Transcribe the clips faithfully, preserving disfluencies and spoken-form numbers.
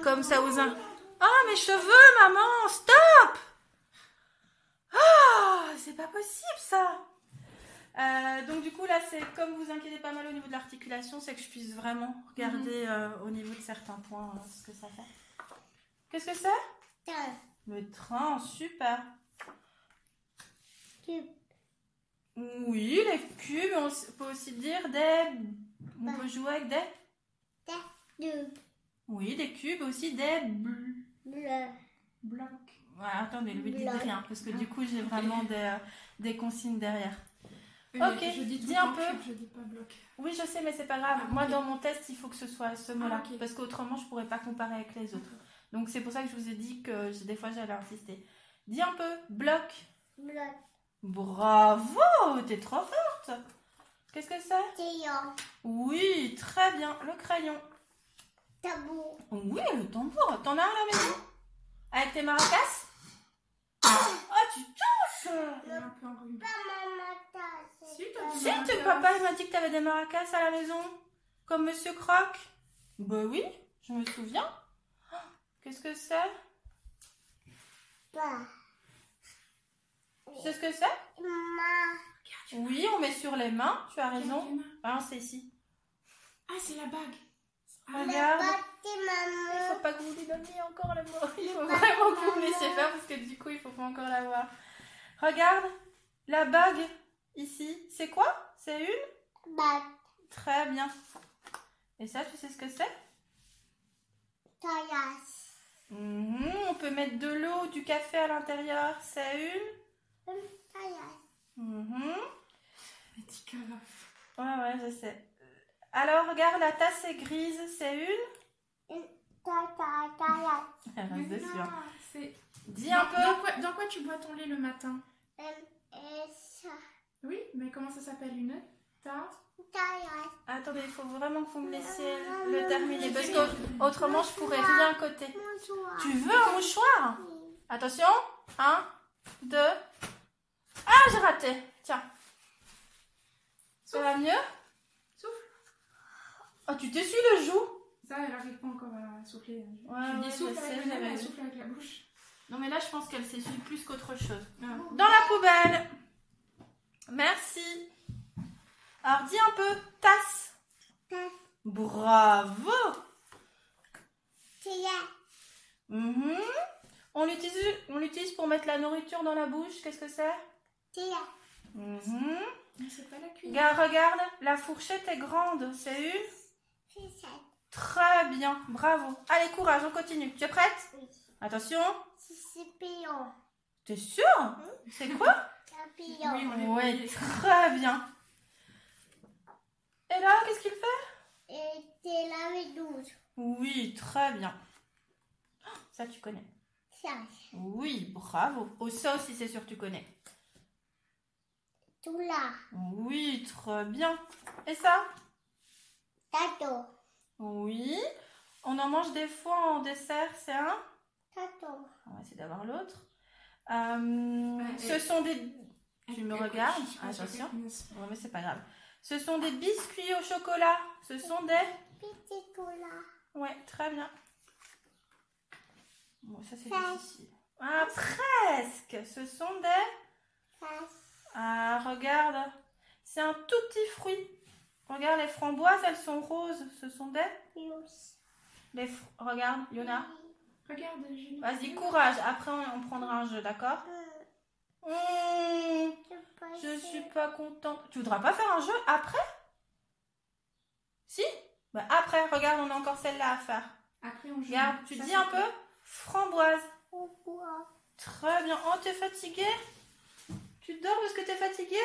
Comme ça aux uns. Oh, mes cheveux, maman, stop! Ah, c'est pas possible ça. Euh, donc du coup là, c'est comme vous inquiétez pas mal au niveau de l'articulation, c'est que je puisse vraiment regarder mm-hmm. euh, au niveau de certains points euh, ce que ça fait. Qu'est-ce que c'est? Train. Le train, super. Cube. Oui, les cubes, on peut aussi dire des... On bah. peut jouer avec des... Des cubes. Oui, des cubes aussi, des... Bleus. Blocs. Ouais, attendez, ne lui dites rien, parce que du coup, j'ai vraiment des, euh, des consignes derrière. Oui, ok, je dis, tout dis un peu. Cube, je dis pas bloc. Oui, je sais, mais c'est pas grave. Ah, Moi, okay. dans mon test, il faut que ce soit ce mot-là, ah, okay. parce qu'autrement, je pourrais pas comparer avec les autres. Donc, c'est pour ça que je vous ai dit que des fois, j'allais insister. Dis un peu, bloc. Bloc. Bravo, t'es trop forte. Qu'est-ce que c'est? Crayon. Oui, très bien. Le crayon. Tambour. Oui, le tambour. T'en as un à la maison? Avec tes maracas? Oh, tu touches! Il est un peu enrhumé. Si, si tu, papa, il m'a dit que t'avais des maracas à la maison. Comme Monsieur Croc. Bah oui, je me souviens. Oh, qu'est-ce que c'est? Bah. C'est ce que c'est? Main. Oui, on met sur les mains, tu as raison. Ah, c'est ici. Ah, c'est la bague. Regarde. Il faut pas que vous lui donniez encore le mot. Il faut vraiment que vous me laissiez faire parce que du coup, il faut pas encore la voir. Regarde, la bague ici, c'est quoi? C'est une bague. Très bien. Et ça, tu sais ce que c'est? Caillasse. Mmh, on peut mettre de l'eau, du café à l'intérieur. C'est une Une caillasse. Mmh. Petit carafe. Ouais, ouais, je sais. Alors, regarde, la tasse est grise, c'est une Une caillasse. Ah, c'est sûr. C'est... Dis dans, un peu. Dans quoi, dans quoi tu bois ton lait le matin? Et ça. Oui, mais comment ça s'appelle? Une tasse? Caillasse. Attendez, il faut vraiment que vous me laissiez le terminer parce qu'autrement, je pourrais rien coter. Mouchoir. Tu veux un mouchoir? Oui. Attention. Un, deux. Ah, j'ai raté. Tiens. Ça va mieux? Souffle. Oh, tu t'essuies le joue? Ça, elle n'arrive pas encore à souffler. Je, ouais, je dis ouais, souffle je avec sais, la j'avais elle vu. souffle avec la bouche. Non, mais là, je pense qu'elle s'essuie plus qu'autre chose. Ah. Dans la poubelle. Merci. Alors, dis un peu tasse. Tasse. Bravo. Caillasse. Mm-hmm. On l'utilise, on l'utilise pour mettre la nourriture dans la bouche. Qu'est-ce que c'est? Caillasse. Mm-hmm. Mais c'est pas la cuillère. Regarde, regarde, la fourchette est grande. C'est une? Ficelle. Très bien, bravo. Allez, courage, on continue. Tu es prête? Oui. Attention. Papillon. T'es sûre? C'est quoi? Papillon. Oui, on est Oui, très bien. Et là, qu'est-ce qu'il fait? Et c'est la méduse. Oui, très bien. Ça, tu connais. Ça. Oui, bravo. Oh, ça aussi, c'est sûr que tu connais. Tout là. Oui, très bien. Et ça? Tato. Oui. On en mange des fois en dessert, c'est un? Tato. On va essayer d'avoir l'autre. Euh, Ouais, ce et... sont des... Tu me et... regardes? et... Attention. Ouais, mais c'est pas grave. Ce sont des biscuits au chocolat. Ce sont des... Petit cola. Ouais, très bien. Bon, ça c'est Face. difficile. Ah, presque. Ce sont des... Face. Ah, regarde. C'est un tout petit fruit. Regarde, les framboises, elles sont roses. Ce sont des... Plus. Les fr... Regarde, Yona. Regarde, Julie. Vas-y, courage. Après, on, on prendra un jeu, d'accord? Hum, Mmh, Je suis pas contente. Tu voudras pas faire un jeu après? Si? Bah après, regarde, on a encore celle-là à faire. Après, on joue. Regarde, tu Ça, dis c'est un peu framboise. Pourquoi? Très bien. Oh, t'es fatiguée? Tu dors parce que t'es fatiguée?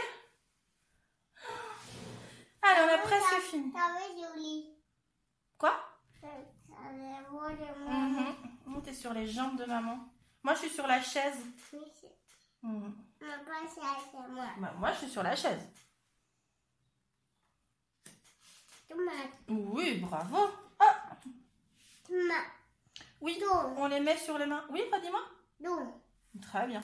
Allez, on a presque fini. Ça va joli. Quoi? Ça va vraiment. Mhm. Oh, t'es sur les jambes de maman. Moi, je suis sur la chaise. Oui, c'est- Mhm. Maman, ça, c'est moi. Bah, moi, je suis sur la chaise. Tomate. Oui, bravo. Ah, Tomate. oui, Donc. on les met sur les mains. Oui, redis-moi. Donc. Très bien.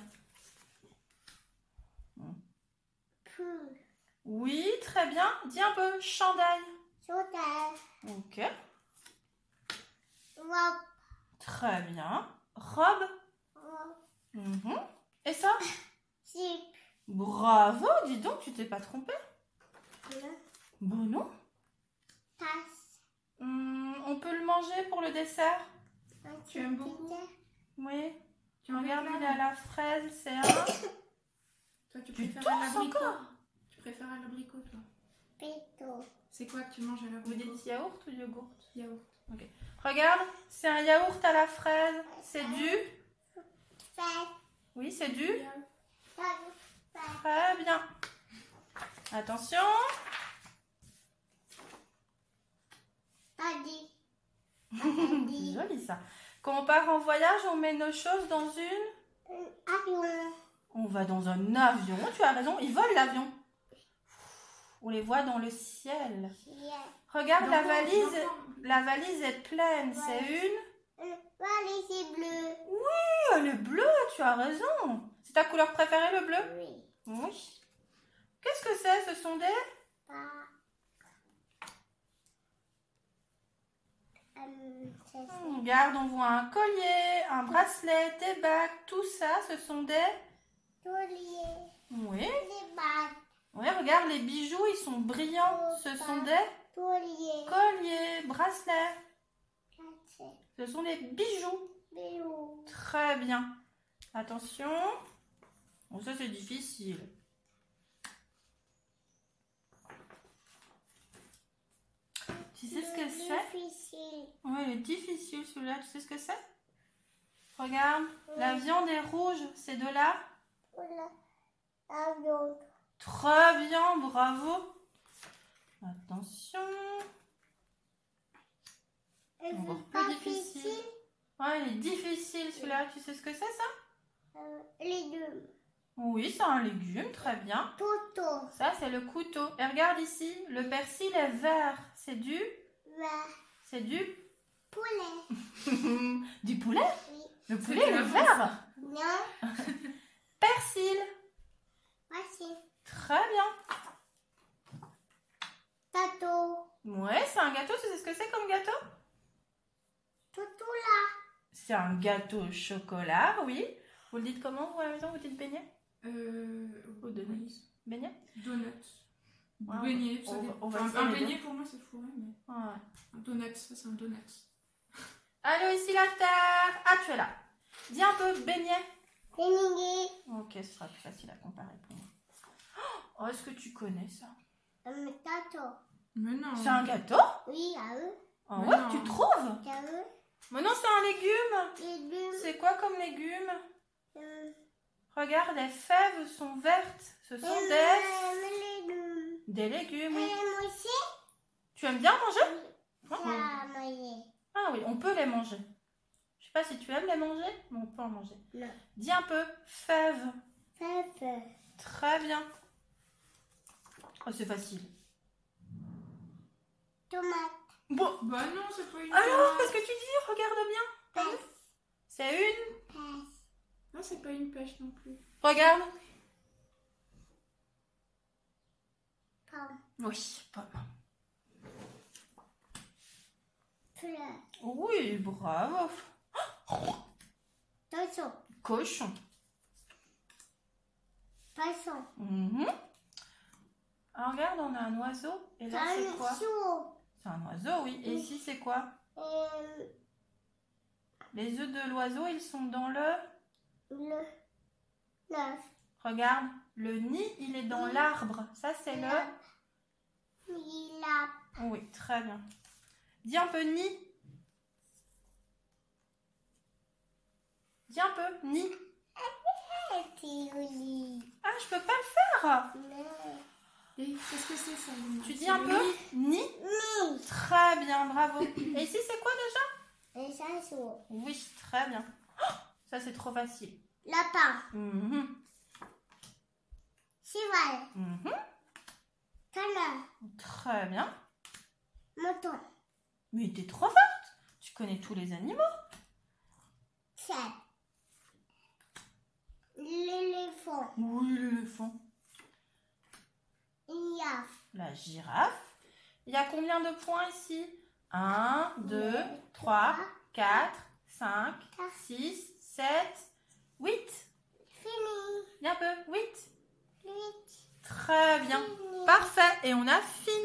Plus. Oui, très bien. Dis un peu chandail. Sauter. Ok. Robe. Très bien. Robe. Mhm. Et ça? Zip. Bravo, dis donc, tu t'es pas trompé. Bon, non. Tasse. Hum, on peut le manger pour le dessert? Tu aimes beaucoup? Oui. Tu en Regarde, réclames? il a la fraise, c'est un... Toi, tu Tu préfères tousses à l'abricot. encore? Tu préfères à l'abricot, toi? Péto. C'est quoi que tu manges à Vous l'abricot? dites yaourt ou yogourt? Yaourt. Regarde, c'est un yaourt à la fraise. C'est du... Fête. Oui, c'est du... Yaourt. Fête. Très bien. Attention. Adi. C'est joli ça. Quand on part en voyage, on met nos choses dans une... Avion. On va dans un avion. Tu as raison, ils volent l'avion. On les voit dans le ciel. Regarde, la L'enfant, valise, l'enfant. la valise est pleine. Ouais. C'est une... Valise bleue. Oui, elle est bleue, tu as raison. C'est ta couleur préférée, le bleu? Oui. Oui. Qu'est-ce que c'est? Ce sont des... Pas. Hum, c'est ça. Hmm, regarde, on voit un collier, un bracelet, des bagues. Tout ça, ce sont des... Collier. Oui. Les bagues. Oui, regarde, les bijoux, ils sont brillants. Ce sont des Collier. colliers, bracelets. Cassé. Ce sont des bijoux. Béou. Très bien. Attention. Bon, ça, c'est difficile. Tu sais ce que c'est? Difficile. Oui, il est difficile celui-là. Tu sais ce que c'est? Regarde, la viande est rouge. C'est de la... Voilà. Avion. Très bien, bravo. Attention. Et Encore vous plus pas difficile. difficile. Ouais, il est difficile celui-là. Tu sais ce que c'est ça? Euh, légumes. Oui, c'est un légume, très bien. Poteau. Ça, c'est le couteau. Et regarde ici, le persil est vert. C'est du... Vert. C'est du... Poulet. du poulet? Oui. Le poulet, C'est il est la vert. Non. Persil. Voici. Très bien. Tato. Ouais, c'est un gâteau. Tu sais ce que c'est comme gâteau? Toutou là. C'est un gâteau au chocolat, oui. Vous le dites comment, vous, à la maison? Vous dites beignet? Euh, Ou donuts. Beignet? Donuts. Ouais, Beignet, ça on va- dépend. on va Enfin, essayer un les beignet pour moi c'est fourré, mais Ouais. un donut, ça c'est un donut. Allô, ici la terre. Ah, tu es là. Dis un peu beignet. Bénigé. Ok, ce sera plus facile à comparer pour moi. Oh, est-ce que tu connais ça? Un tato. Mais non. C'est un gâteau? Oui, à eux. Ah Mais ouais, non. tu trouves? À eux. Mais non, c'est un légume. Légumes. C'est quoi comme légume? Euh, Regarde, les fèves sont vertes. Ce sont euh, des... légumes. Des légumes, oui. Et moi aussi. Tu aimes bien manger? Oui. Ça, manger. Ah oui, on peut les manger. Je sais pas si tu aimes les manger, mais on peut en manger. Non. Dis un peu fèves. Pepper. Très bien. Oh, c'est facile. Tomate. Bon. Bah non, c'est pas une Alors, tomate. qu'est-ce que tu dis? Regarde bien. Pêche. C'est une... Pêche. Non, c'est pas une pêche non plus. Regarde. Pomme. Oui, pomme. Fleur. Oui, bravo. Poisson. Cochon. Poisson. Mhm. Ah, regarde, on a un oiseau. Et là, c'est quoi? Chou. C'est un oiseau, oui. Et ici, c'est quoi? Euh, Les œufs de l'oiseau, ils sont dans le... le. L'œuf. Regarde, le nid, il est dans l'arbre. Ça, c'est le... Il a. Oui, très bien. Dis un peu nid. Dis un peu nid. Petit Oli. Ah, je peux pas le faire. Non. Et qu'est-ce que c'est ça, Luna? Tu dis C'est un le peu nid. nid. Ni. Très bien, bravo. Et ici, c'est quoi déjà? Les chassons. Oui, très bien. Oh, ça, c'est trop facile. Lapin. Mhm. Cheval. Mhm. Canard. Très bien. Mouton. Mais t'es trop forte. Tu connais tous les animaux. Chat. L'éléphant. Oui, l'éléphant. Il y a. La girafe. Il y a combien de points ici? un, deux, trois, quatre, cinq, six, sept, huit. Fini. Bien un peu. huit. Huit. Très bien. Fini. Parfait. Et on a fini.